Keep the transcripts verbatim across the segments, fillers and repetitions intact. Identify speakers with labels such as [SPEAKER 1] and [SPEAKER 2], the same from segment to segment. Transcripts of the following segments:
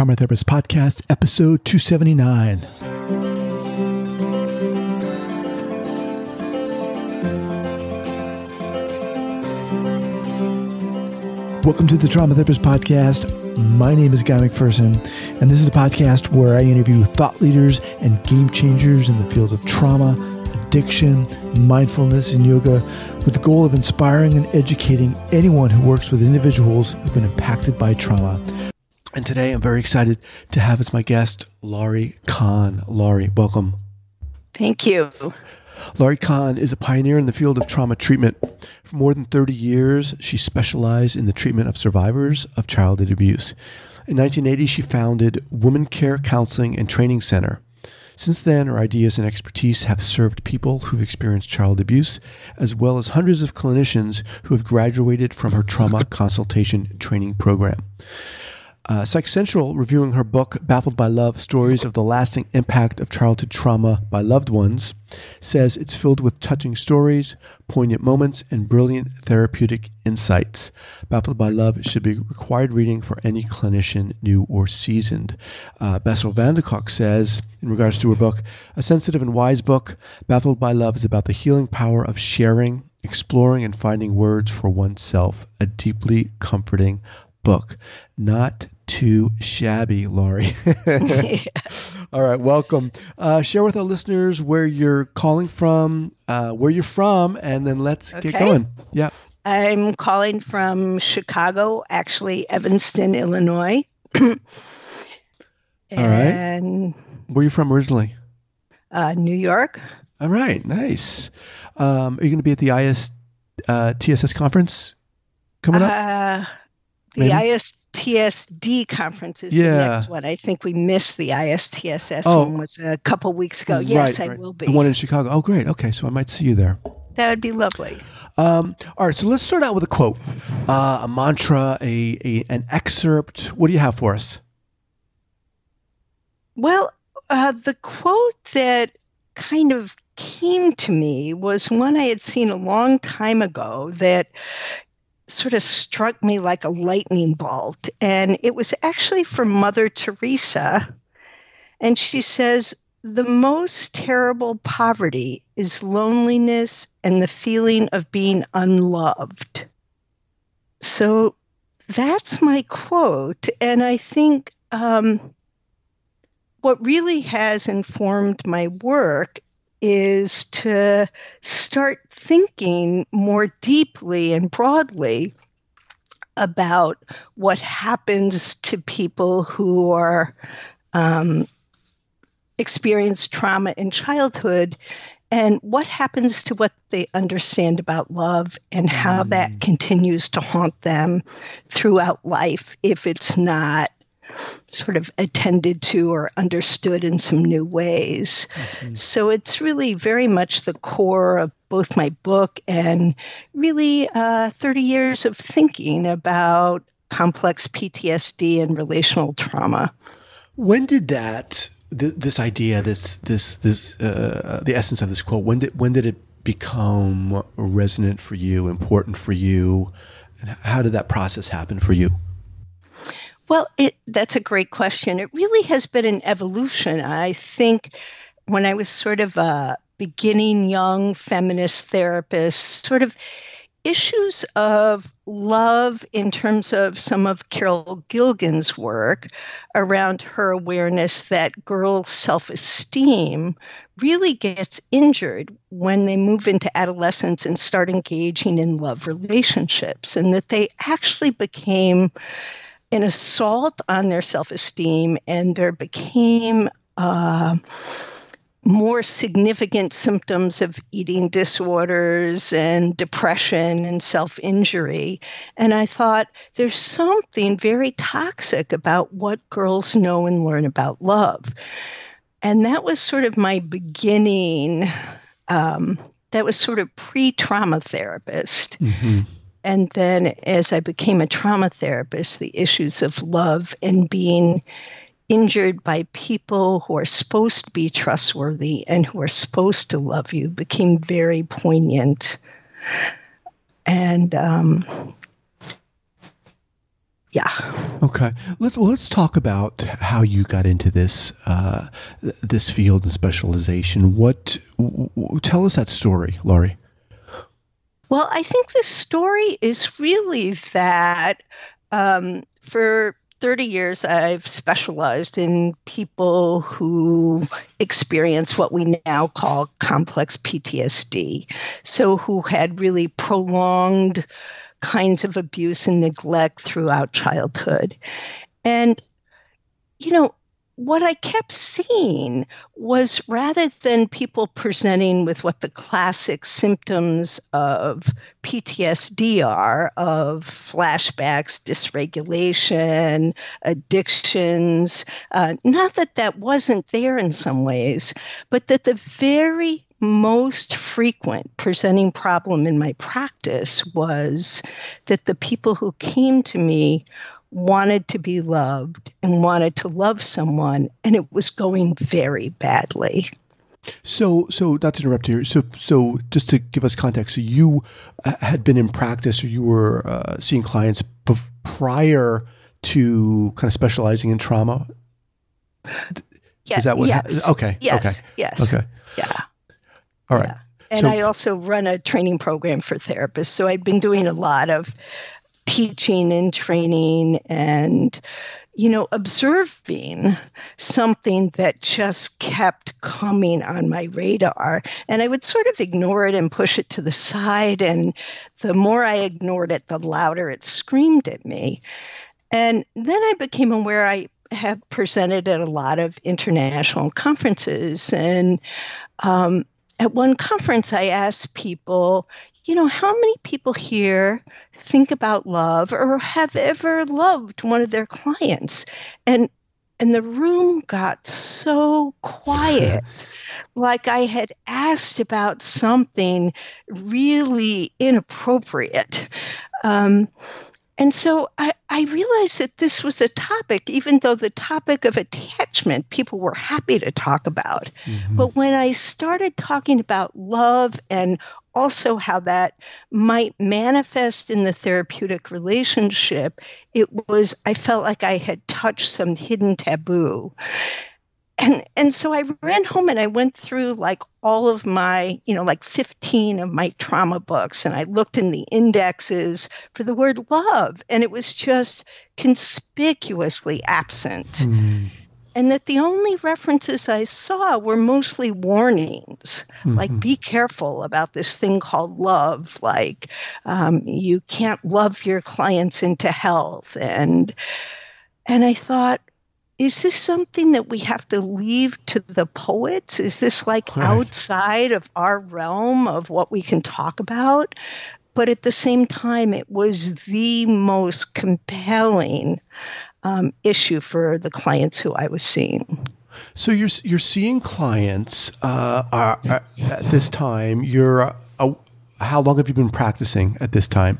[SPEAKER 1] Trauma Therapist Podcast, episode two seventy-nine. Welcome to the Trauma Therapist Podcast. My name is Guy McPherson, and this is a podcast where I interview thought leaders and game changers in the fields of trauma, addiction, mindfulness, and yoga with the goal of inspiring and educating anyone who works with individuals who've been impacted by trauma. And today I'm very excited to have as my guest, Laurie Kahn. Laurie, welcome.
[SPEAKER 2] Thank you.
[SPEAKER 1] Laurie Kahn is a pioneer in the field of trauma treatment. For more than thirty years, she specialized in the treatment of survivors of childhood abuse. In nineteen eighty, she founded Women Care Counseling and Training Center. Since then, her ideas and expertise have served people who've experienced child abuse, as well as hundreds of clinicians who have graduated from her trauma consultation training program. Uh, Psych Central, reviewing her book, Baffled by Love, Stories of the Lasting Impact of Childhood Trauma by Loved Ones, says it's filled with touching stories, poignant moments, and brilliant therapeutic insights. Baffled by Love should be required reading for any clinician, new or seasoned. Uh, Bessel van der Kolk says, in regards to her book, a sensitive and wise book, Baffled by Love is about the healing power of sharing, exploring, and finding words for oneself. A deeply comforting book. Not too shabby, Laurie.
[SPEAKER 2] Yeah.
[SPEAKER 1] All right, welcome. Uh, share with our listeners where you're calling from, uh, where you're from, and then let's
[SPEAKER 2] Okay.
[SPEAKER 1] get going. Yeah.
[SPEAKER 2] I'm calling from Chicago, actually Evanston, Illinois.
[SPEAKER 1] All right.
[SPEAKER 2] And
[SPEAKER 1] Where are you from originally?
[SPEAKER 2] uh, New York.
[SPEAKER 1] All right, nice. Um, are you going to be at the I S uh, T S S conference coming up?
[SPEAKER 2] Uh, the
[SPEAKER 1] Maybe?
[SPEAKER 2] I S T S D conference is
[SPEAKER 1] Yeah.
[SPEAKER 2] the next one. I think we missed the I S T S S
[SPEAKER 1] Oh.
[SPEAKER 2] one was a couple weeks ago. Yes,
[SPEAKER 1] Right,
[SPEAKER 2] I
[SPEAKER 1] right.
[SPEAKER 2] will be.
[SPEAKER 1] The one in Chicago. Oh, great. Okay, so I might see you there.
[SPEAKER 2] That would be lovely.
[SPEAKER 1] Um, all right, so let's start out with a quote, uh, a mantra, a, a an excerpt. What do you have for us?
[SPEAKER 2] Well, uh, the quote that kind of came to me was one I had seen a long time ago that sort of struck me like a lightning bolt. And it was actually from Mother Teresa. And she says, the most terrible poverty is loneliness and the feeling of being unloved. So that's my quote. And I think um, what really has informed my work is to start thinking more deeply and broadly about what happens to people who are um, experience trauma in childhood and what happens to what they understand about love and how
[SPEAKER 1] Mm.
[SPEAKER 2] that continues to haunt them throughout life if it's not sort of attended to or understood in some new ways.
[SPEAKER 1] Mhm.
[SPEAKER 2] So it's really very much the core of both my book and really uh, thirty years of thinking about complex P T S D and relational trauma.
[SPEAKER 1] When did that, th- this idea, this, this, this, uh, the essence of this quote, when did, when did it become resonant for you, important for you? And how did that process happen for you?
[SPEAKER 2] Well, it, that's a great question. It really has been an evolution. I think when I was sort of a beginning young feminist therapist, sort of issues of love in terms of some of Carol Gilligan's work around her awareness that girls' self-esteem really gets injured when they move into adolescence and start engaging in love relationships, and that they actually became an assault on their self-esteem, and there became uh, more significant symptoms of eating disorders and depression and self-injury. And I thought there's something very toxic about what girls know and learn about love. And that was sort of my beginning, um, that was sort of pre-trauma therapist.
[SPEAKER 1] Mm-hmm.
[SPEAKER 2] And then as I became a trauma therapist, the issues of love and being injured by people who are supposed to be trustworthy and who are supposed to love you became very poignant. And um, Yeah.
[SPEAKER 1] Okay. Let's well, let's talk about how you got into this uh, this field and specialization. What w- w- tell us that story, Laurie.
[SPEAKER 2] Well, I think the story is really that um, for thirty years, I've specialized in people who experience what we now call complex P T S D. So who had really prolonged kinds of abuse and neglect throughout childhood. And, you know, what I kept seeing was rather than people presenting with what the classic symptoms of P T S D are, of flashbacks, dysregulation, addictions, uh, not that that wasn't there in some ways, but that the very most frequent presenting problem in my practice was that the people who came to me wanted to be loved and wanted to love someone, and it was going very badly.
[SPEAKER 1] So, so not to interrupt here. So, so just to give us context, so you uh, had been in practice, or you were uh, seeing clients b- prior to kind of specializing in trauma.
[SPEAKER 2] Yeah,
[SPEAKER 1] Is that what?
[SPEAKER 2] Yes.
[SPEAKER 1] Ha- okay.
[SPEAKER 2] Yes.
[SPEAKER 1] Okay.
[SPEAKER 2] Yes.
[SPEAKER 1] Okay.
[SPEAKER 2] Yeah.
[SPEAKER 1] All right.
[SPEAKER 2] Yeah. And
[SPEAKER 1] so,
[SPEAKER 2] I also run a training program for therapists, so I'd been doing a lot of teaching and training and, you know, observing something that just kept coming on my radar. And I would sort of ignore it and push it to the side. And the more I ignored it, the louder it screamed at me. And then I became aware I have presented at a lot of international conferences. And um, at one conference, I asked people, you know, how many people here think about love or have ever loved one of their clients? And and the room got so quiet, like I had asked about something really inappropriate. Um, and so I, I realized that this was a topic, even though the topic of attachment people were happy to talk about. Mm-hmm. But when I started talking about love and also how that might manifest in the therapeutic relationship, it was, I felt like I had touched some hidden taboo. And and so I ran home and I went through like all of my, you know, like fifteen of my trauma books, and I looked in the indexes for the word love, and it was just conspicuously absent. Mm. And that the only references I saw were mostly warnings, mm-hmm. like be careful about this thing called love, like um, you can't love your clients into health. And and I thought, is this something that we have to leave to the poets? Is this like right. outside of our realm of what we can talk about? But at the same time, it was the most compelling um, issue for the clients who I was seeing.
[SPEAKER 1] So you're you're seeing clients uh, are, are, at this time. You're uh, how long have you been practicing at this time?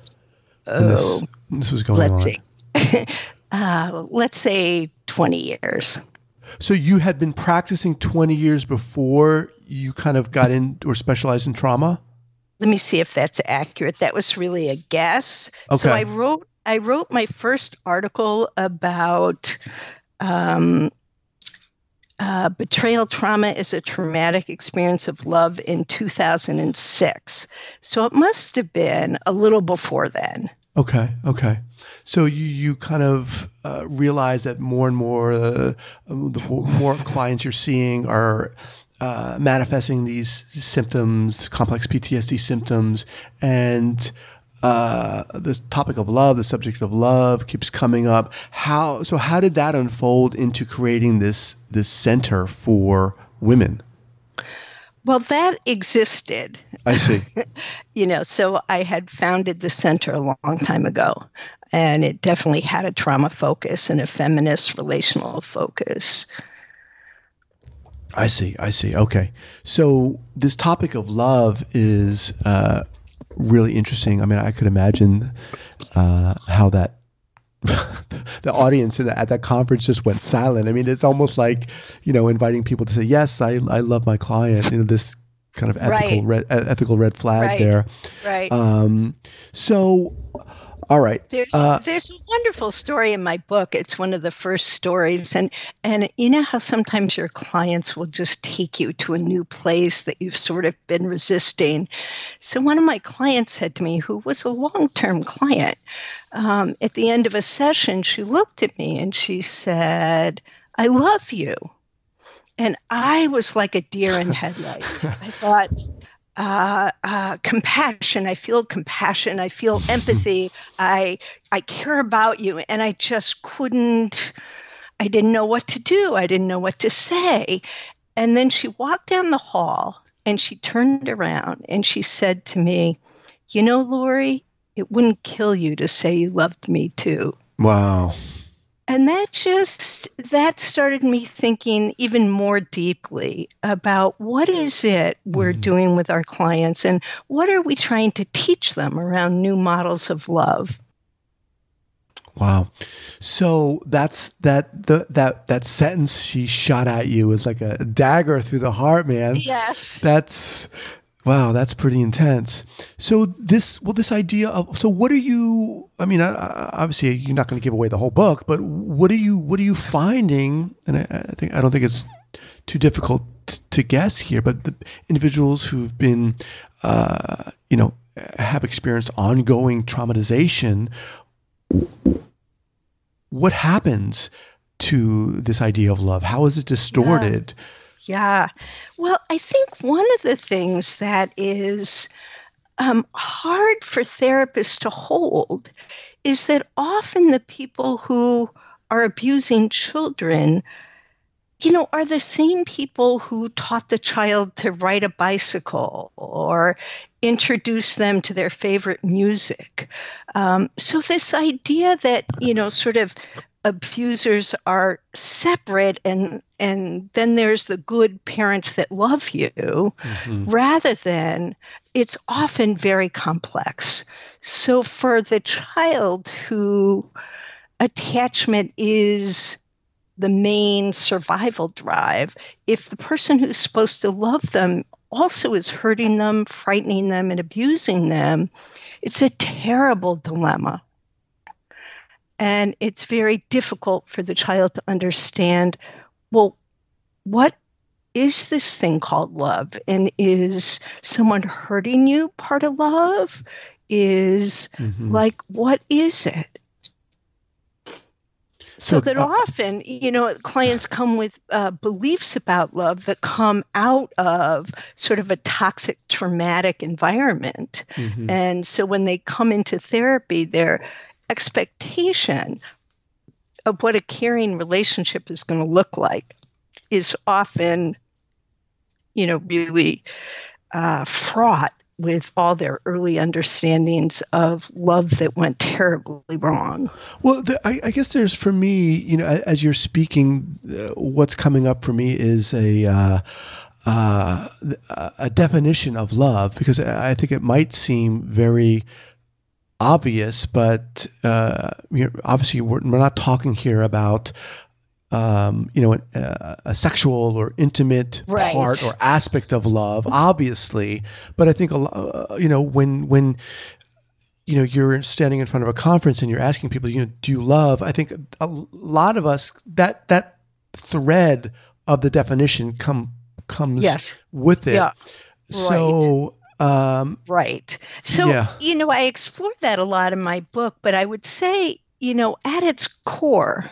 [SPEAKER 2] Oh,
[SPEAKER 1] this, this was going
[SPEAKER 2] let's
[SPEAKER 1] on.
[SPEAKER 2] see. Uh, let's say twenty years.
[SPEAKER 1] So you had been practicing twenty years before you kind of got in or specialized in trauma?
[SPEAKER 2] Let me see if that's accurate. That was really a guess.
[SPEAKER 1] Okay.
[SPEAKER 2] So I wrote I wrote my first article about um, uh, betrayal trauma is a traumatic experience of love in two thousand six. So it must have been a little before then.
[SPEAKER 1] Okay. Okay. So you, you kind of uh, realize that more and more, uh, the more clients you're seeing are uh, manifesting these symptoms, complex P T S D symptoms, and uh, the topic of love, the subject of love, keeps coming up. How so? How did that unfold into creating this this center for women?
[SPEAKER 2] Well, that existed.
[SPEAKER 1] I see.
[SPEAKER 2] You know, so I had founded the center a long time ago, and it definitely had a trauma focus and a feminist relational focus.
[SPEAKER 1] I see. I see. Okay. So this topic of love is uh, really interesting. I mean, I could imagine uh, how that the audience at that conference just went silent. I mean, it's almost like, you know, inviting people to say, yes, I, I love my client, you know, this kind of ethical,
[SPEAKER 2] right.
[SPEAKER 1] red, ethical red flag
[SPEAKER 2] right.
[SPEAKER 1] there.
[SPEAKER 2] Right.
[SPEAKER 1] Um, so, All right.
[SPEAKER 2] There's
[SPEAKER 1] Uh,
[SPEAKER 2] there's a wonderful story in my book. It's one of the first stories, and and you know how sometimes your clients will just take you to a new place that you've sort of been resisting. So one of my clients said to me, who was a long-term client, um, at the end of a session, she looked at me and she said, "I love you." And I was like a deer in headlights. I thought, uh, uh, compassion. I feel compassion. I feel empathy. I I care about you, and I just couldn't. I didn't know what to do. I didn't know what to say. And then she walked down the hall, and she turned around, and she said to me, "You know, Lori, it wouldn't kill you to say you loved me too."
[SPEAKER 1] wow.
[SPEAKER 2] And that just, that started me thinking even more deeply about what is it we're
[SPEAKER 1] Mhm.
[SPEAKER 2] doing with our clients and what are we trying to teach them around new models of love.
[SPEAKER 1] Wow. So that's that the that that sentence she shot at you was like a dagger through the heart, man.
[SPEAKER 2] Yes.
[SPEAKER 1] That's wow, that's pretty intense. So this well this idea of so what are you I mean, I, I, obviously you're not going to give away the whole book, but what are you what are you finding, and I, I think I don't think it's too difficult t- to guess here, but the individuals who've been uh, you know have experienced ongoing traumatization, what happens to this idea of love? How is it distorted?
[SPEAKER 2] Yeah. Well, I think one of the things that is um, hard for therapists to hold is that often the people who are abusing children, you know, are the same people who taught the child to ride a bicycle or introduce them to their favorite music. Um, so this idea that, you know, sort of abusers are separate and and then there's the good parents that love you,
[SPEAKER 1] Mm-hmm.
[SPEAKER 2] rather than, it's often very complex. So for the child who attachment is the main survival drive, if the person who's supposed to love them also is hurting them, frightening them, and abusing them, it's a terrible dilemma. And it's very difficult for the child to understand, well, what is this thing called love? And is someone hurting you part of love? Is
[SPEAKER 1] Mm-hmm.
[SPEAKER 2] like, what is it? So,
[SPEAKER 1] So,
[SPEAKER 2] that
[SPEAKER 1] uh,
[SPEAKER 2] often, you know, clients come with uh, beliefs about love that come out of sort of a toxic, traumatic environment.
[SPEAKER 1] mhm.
[SPEAKER 2] And so when they come into therapy, their expectation of what a caring relationship is going to look like is often, you know, really uh, fraught with all their early understandings of love that went terribly wrong.
[SPEAKER 1] Well, the, I, I guess there's, for me, you know, a- as you're speaking, uh, what's coming up for me is a uh, uh, a definition of love, because I I think it might seem very obvious, but uh, you know, obviously we're, we're not talking here about um, you know, a, a sexual or intimate
[SPEAKER 2] Right.
[SPEAKER 1] part or aspect of love, obviously. But I think a lo- uh, you know, when when you know you're standing in front of a conference and you're asking people, you know, do you love? I think a lot of us, that that thread of the definition come comes
[SPEAKER 2] Yes.
[SPEAKER 1] with it.
[SPEAKER 2] Yeah.
[SPEAKER 1] So. Um,
[SPEAKER 2] Right. So,
[SPEAKER 1] Yeah.
[SPEAKER 2] you know, I explore that a lot in my book, but I would say, you know, at its core,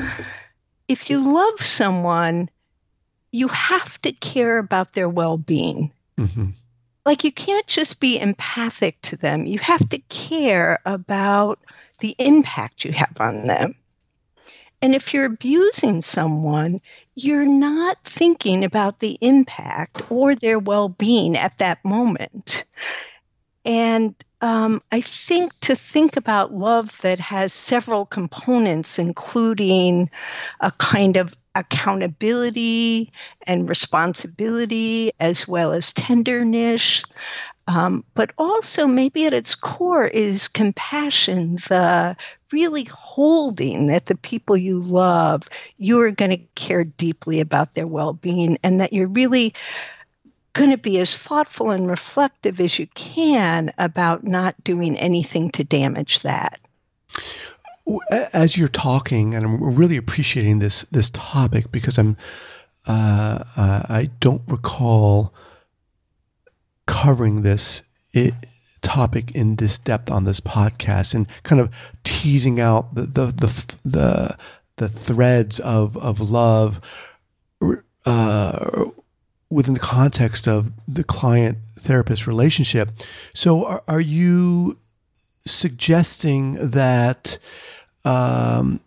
[SPEAKER 2] if you love someone, you have to care about their well-being.
[SPEAKER 1] mhm.
[SPEAKER 2] Like, you can't just be empathic to them. You have to care about the impact you have on them. And if you're abusing someone, you're not thinking about the impact or their well-being at that moment. And um, I think to think about love that has several components, including a kind of accountability and responsibility, as well as tenderness, um, but also maybe at its core is compassion, the really holding that the people you love, you're going to care deeply about their well-being, and that you're really going to be as thoughtful and reflective as you can about not doing anything to damage that.
[SPEAKER 1] As you're talking, and I'm really appreciating this this topic because I'm uh, uh, I don't recall covering this it, topic in this depth on this podcast and kind of teasing out the the the the, the threads of of love uh, within the context of the client therapist relationship. So, are, are you suggesting that um,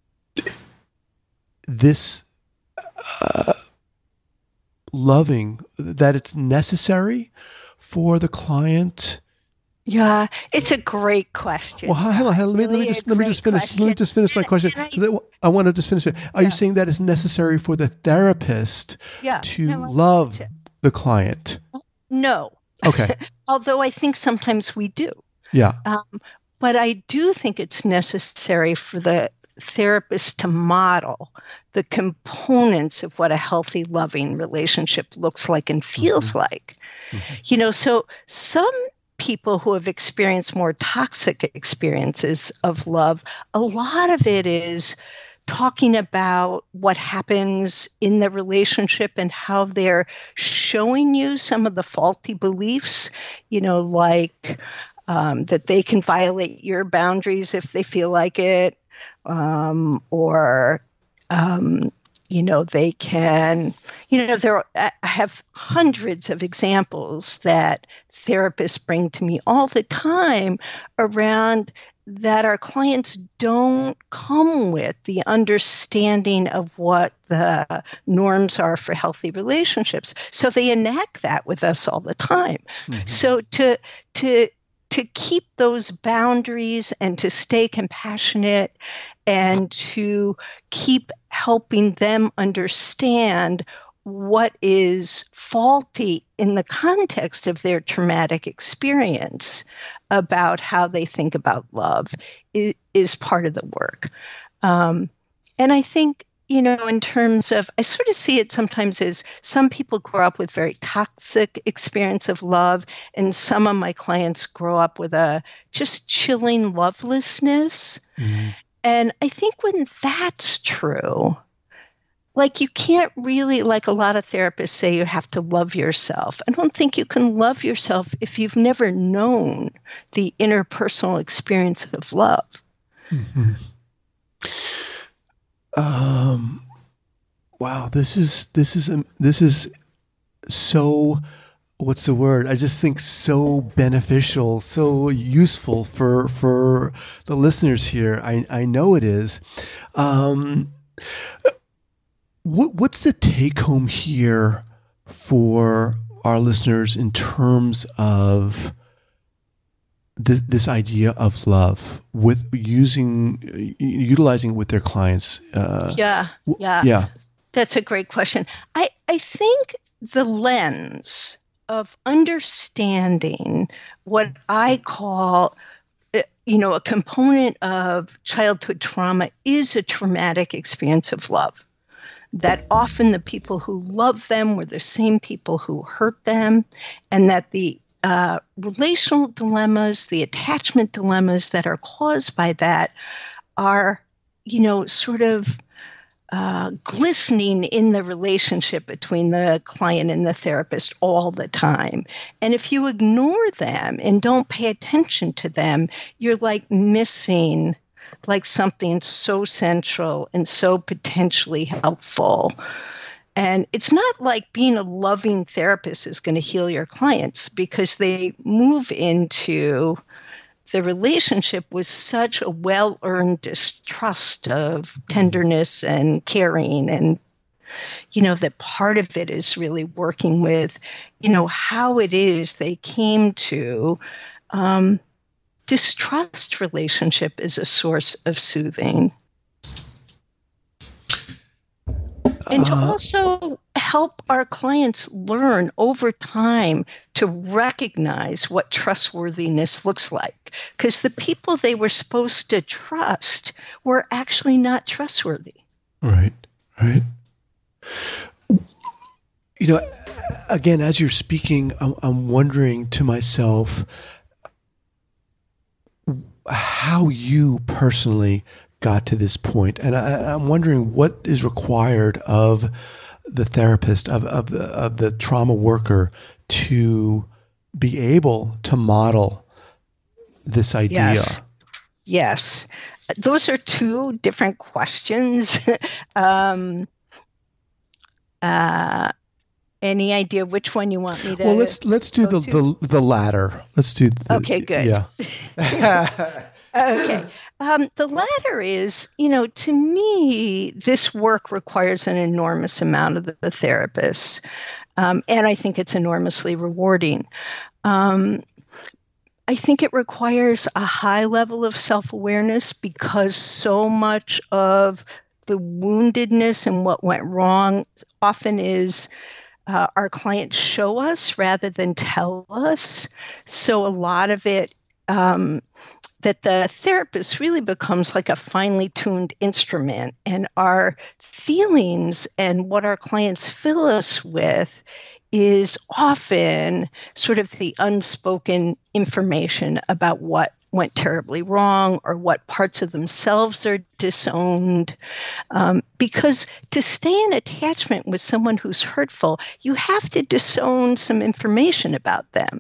[SPEAKER 1] this uh, loving, that it's necessary for the client?
[SPEAKER 2] Yeah, it's a great question.
[SPEAKER 1] Well, hold on, hold on. Let me
[SPEAKER 2] Really
[SPEAKER 1] let me just
[SPEAKER 2] a
[SPEAKER 1] let me just
[SPEAKER 2] great
[SPEAKER 1] finish.
[SPEAKER 2] question.
[SPEAKER 1] Let me just finish my question.
[SPEAKER 2] And
[SPEAKER 1] I, I want to just finish it. Are
[SPEAKER 2] Yeah.
[SPEAKER 1] you saying that it's necessary for the therapist
[SPEAKER 2] Yeah.
[SPEAKER 1] to
[SPEAKER 2] No, I-
[SPEAKER 1] love the client?
[SPEAKER 2] No,
[SPEAKER 1] Okay.
[SPEAKER 2] although I think sometimes we do.
[SPEAKER 1] Yeah.
[SPEAKER 2] Um, but I do think it's necessary for the therapist to model the components of what a healthy, loving relationship looks like and feels
[SPEAKER 1] Mm-hmm.
[SPEAKER 2] like.
[SPEAKER 1] Mm-hmm.
[SPEAKER 2] You know, so some people who have experienced more toxic experiences of love, a lot of it is talking about what happens in the relationship and how they're showing you some of the faulty beliefs, you know, like um, that they can violate your boundaries if they feel like it, um, or, um, you know, they can, you know, there are, I have hundreds of examples that therapists bring to me all the time around that our clients don't come with the understanding of what the norms are for healthy relationships. So they enact that with us all the time.
[SPEAKER 1] Mm-hmm.
[SPEAKER 2] So to to to keep those boundaries and to stay compassionate and to keep helping them understand what is faulty in the context of their traumatic experience about how they think about love is, is part of the work. Um, and I think, you know, in terms of, I sort of see it sometimes as some people grow up with very toxic experience of love, and some of my clients grow up with a just chilling lovelessness.
[SPEAKER 1] Mm-hmm.
[SPEAKER 2] And I think when that's true, like you can't really, like a lot of therapists say, you have to love yourself. I don't think you can love yourself if you've never known the interpersonal experience of love.
[SPEAKER 1] Mm-hmm. Um, wow, this is this is um, this is so. What's the word? I just think so beneficial, so useful for for the listeners here. I I know it is. Um, what what's the take home here for our listeners in terms of this, this idea of love with using utilizing it with their clients? Uh,
[SPEAKER 2] yeah, yeah,
[SPEAKER 1] yeah.
[SPEAKER 2] That's a great question. I I think the lens of understanding what I call, you know, a component of childhood trauma is a traumatic experience of love. That often the people who love them were the same people who hurt them, and that the uh, relational dilemmas, the attachment dilemmas that are caused by that are, you know, sort of Uh, glistening in the relationship between the client and the therapist all the time. And if you ignore them and don't pay attention to them, you're like missing like something so central and so potentially helpful. And it's not like being a loving therapist is going to heal your clients, because they move into the relationship with such a well-earned distrust of tenderness and caring. And, you know, that part of it is really working with, you know, how it is they came to um, distrust relationship as a source of soothing. And to
[SPEAKER 1] Uh,
[SPEAKER 2] also help our clients learn over time to recognize what trustworthiness looks like. Because the people they were supposed to trust were actually not trustworthy.
[SPEAKER 1] Right, right. You know, again, as you're speaking, I'm, I'm wondering to myself, how you personally got to this point. And I, I'm wondering what is required of the therapist, of, of, the, of the trauma worker to be able to model this idea.
[SPEAKER 2] Yes. Yes. Those are two different questions. um, uh, any idea which one you want me to?
[SPEAKER 1] Well, let's let's do the, the the latter. Let's do. The,
[SPEAKER 2] okay, good.
[SPEAKER 1] Yeah.
[SPEAKER 2] Okay. Um, the latter is, you know, to me, this work requires an enormous amount of the, the therapist, um, and I think it's enormously rewarding. Um, I think it requires a high level of self-awareness because so much of the woundedness and what went wrong often is uh, our clients show us rather than tell us. So a lot of it, um, that the therapist really becomes like a finely tuned instrument, and our feelings and what our clients fill us with is often sort of the unspoken information about what went terribly wrong or what parts of themselves are disowned. Um, because to stay in attachment with someone who's hurtful, you have to disown some information about them.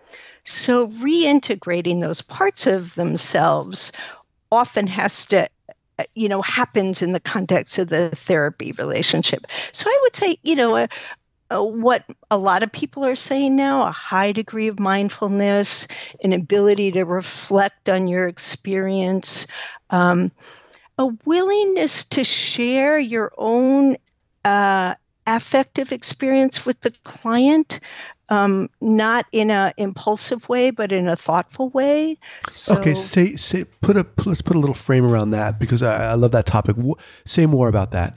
[SPEAKER 2] So reintegrating those parts of themselves often has to, you know, happens in the context of the therapy relationship. So I would say, you know, a, Uh, what a lot of people are saying now, a high degree of mindfulness, an ability to reflect on your experience, um, a willingness to share your own uh, affective experience with the client, um, not in an impulsive way, but in a thoughtful way. So,
[SPEAKER 1] okay, say say put a let's put a little frame around that because I, I love that topic. Say more about that.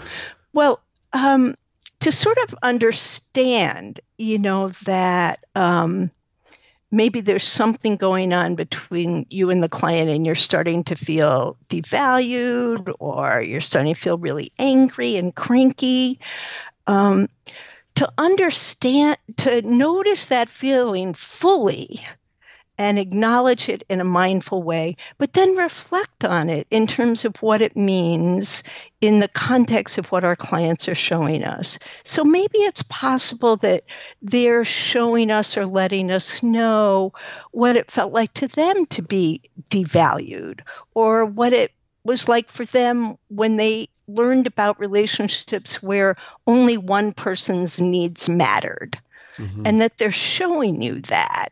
[SPEAKER 2] Well. Um, To sort of understand, you know, that um, maybe there's something going on between you and the client and you're starting to feel devalued or you're starting to feel really angry and cranky. Um, to understand, to notice that feeling fully and acknowledge it in a mindful way, but then reflect on it in terms of what it means in the context of what our clients are showing us. So maybe it's possible that they're showing us or letting us know what it felt like to them to be devalued, or what it was like for them when they learned about relationships where only one person's needs mattered, mm-hmm. and that they're showing you that.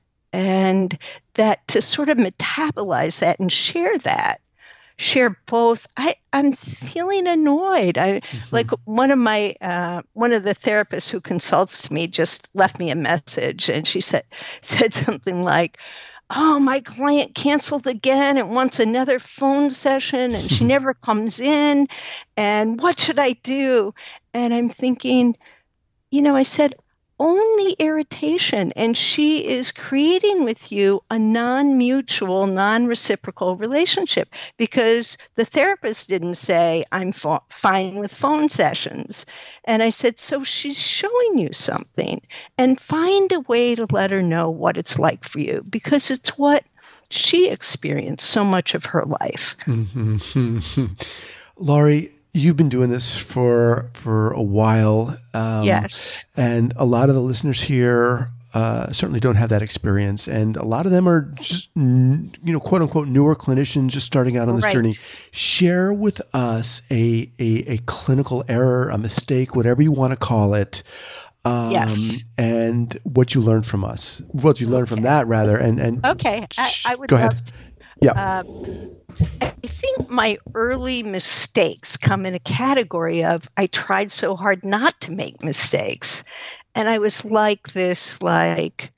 [SPEAKER 2] And that to sort of metabolize that and share that, share both. I, I'm feeling annoyed. I mm-hmm. like one of my uh, one of the therapists who consults me just left me a message, and she said said something like, "Oh, my client canceled again and wants another phone session, and she never comes in. And what should I do?" And I'm thinking, you know, I said, only irritation, and she is creating with you a non-mutual, non-reciprocal relationship because the therapist didn't say, "I'm f- fine with phone sessions." And I said, so she's showing you something, and find a way to let her know what it's like for you because it's what she experienced so much of her life.
[SPEAKER 1] Mm-hmm. Laurie, you've been doing this for for a while. Um,
[SPEAKER 2] yes.
[SPEAKER 1] And a lot of the listeners here uh, certainly don't have that experience. And a lot of them are just, you know, quote unquote, newer clinicians just starting out on this
[SPEAKER 2] right.
[SPEAKER 1] journey. Share with us a, a, a clinical error, a mistake, whatever you want to call it. Um,
[SPEAKER 2] yes.
[SPEAKER 1] And what you learned from us, what you learned okay. from that rather. And, and
[SPEAKER 2] okay. I, I would
[SPEAKER 1] go
[SPEAKER 2] love
[SPEAKER 1] ahead.
[SPEAKER 2] to.
[SPEAKER 1] Yeah.
[SPEAKER 2] Um, I think my early mistakes come in a category of I tried so hard not to make mistakes. And I was like this, like,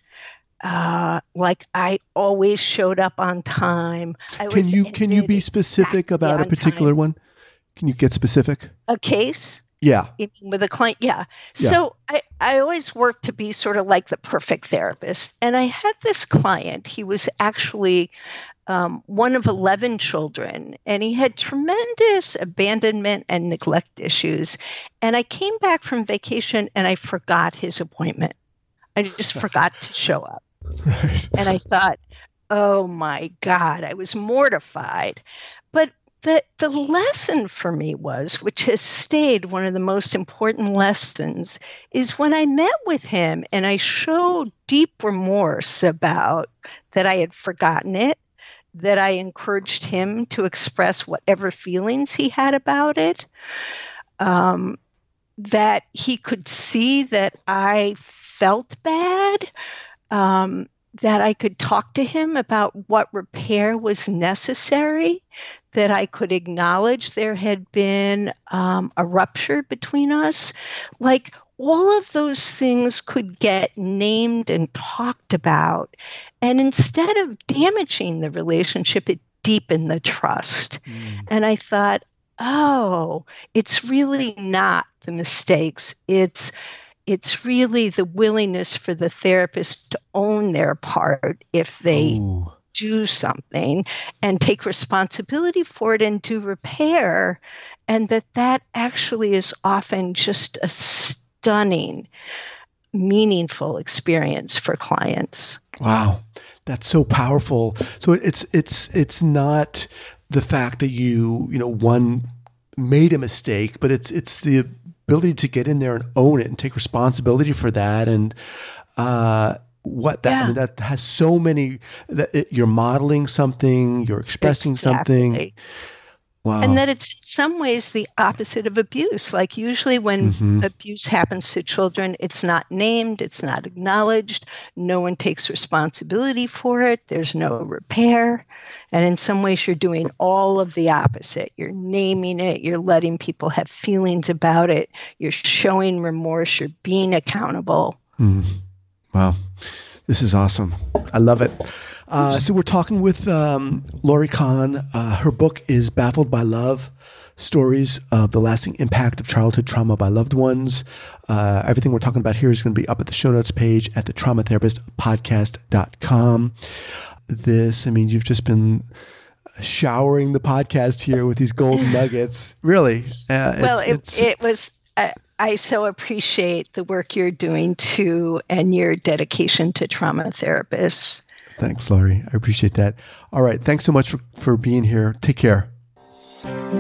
[SPEAKER 2] uh, like I always showed up on time. I
[SPEAKER 1] can
[SPEAKER 2] was
[SPEAKER 1] you can you be specific
[SPEAKER 2] exactly
[SPEAKER 1] about a particular
[SPEAKER 2] time.
[SPEAKER 1] one? Can you get specific?
[SPEAKER 2] A case?
[SPEAKER 1] Yeah.
[SPEAKER 2] With a client, yeah.
[SPEAKER 1] yeah.
[SPEAKER 2] So I, I always worked to be sort of like the perfect therapist. And I had this client, he was actually Um, one of eleven children, and he had tremendous abandonment and neglect issues. And I came back from vacation and I forgot his appointment. I just forgot to show up.
[SPEAKER 1] Right.
[SPEAKER 2] And I thought, oh my God, I was mortified. But the the lesson for me was, which has stayed one of the most important lessons, is when I met with him and I showed deep remorse about that I had forgotten it, that I encouraged him to express whatever feelings he had about it, um, that he could see that I felt bad, um, that I could talk to him about what repair was necessary, that I could acknowledge there had been um, a rupture between us. Like, all of those things could get named and talked about. And instead of damaging the relationship, it deepened the trust. Mm. And I thought, oh, it's really not the mistakes. It's It's really the willingness for the therapist to own their part if they Ooh. do something and take responsibility for it and do repair, and that that actually is often just a stunning, meaningful experience for clients.
[SPEAKER 1] Wow, that's so powerful. So it's it's it's not the fact that you you know one made a mistake, but it's it's the ability to get in there and own it and take responsibility for that. And uh, what that, yeah. I mean, that has so many, that it, you're modeling something, you're expressing exactly. something. Wow.
[SPEAKER 2] And that it's in some ways the opposite of abuse. Like usually when mm-hmm. abuse happens to children, it's not named, it's not acknowledged, no one takes responsibility for it, there's no repair. And in some ways you're doing all of the opposite. You're naming it, you're letting people have feelings about it, you're showing remorse, you're being accountable.
[SPEAKER 1] Mm. Wow. This is awesome. I love it. Uh, so we're talking with um, Laurie Kahn. Uh, her book is Baffled by Love, Stories of the Lasting Impact of Childhood Trauma by Loved Ones. Uh, everything we're talking about here is going to be up at the show notes page at the trauma therapist podcast dot com. This, I mean, you've just been showering the podcast here with these golden nuggets. Really. Uh,
[SPEAKER 2] well,
[SPEAKER 1] it's,
[SPEAKER 2] it,
[SPEAKER 1] it's,
[SPEAKER 2] it was... Uh, I so appreciate the work you're doing too and your dedication to trauma therapists.
[SPEAKER 1] Thanks, Laurie. I appreciate that. All right. Thanks so much for, for being here. Take care.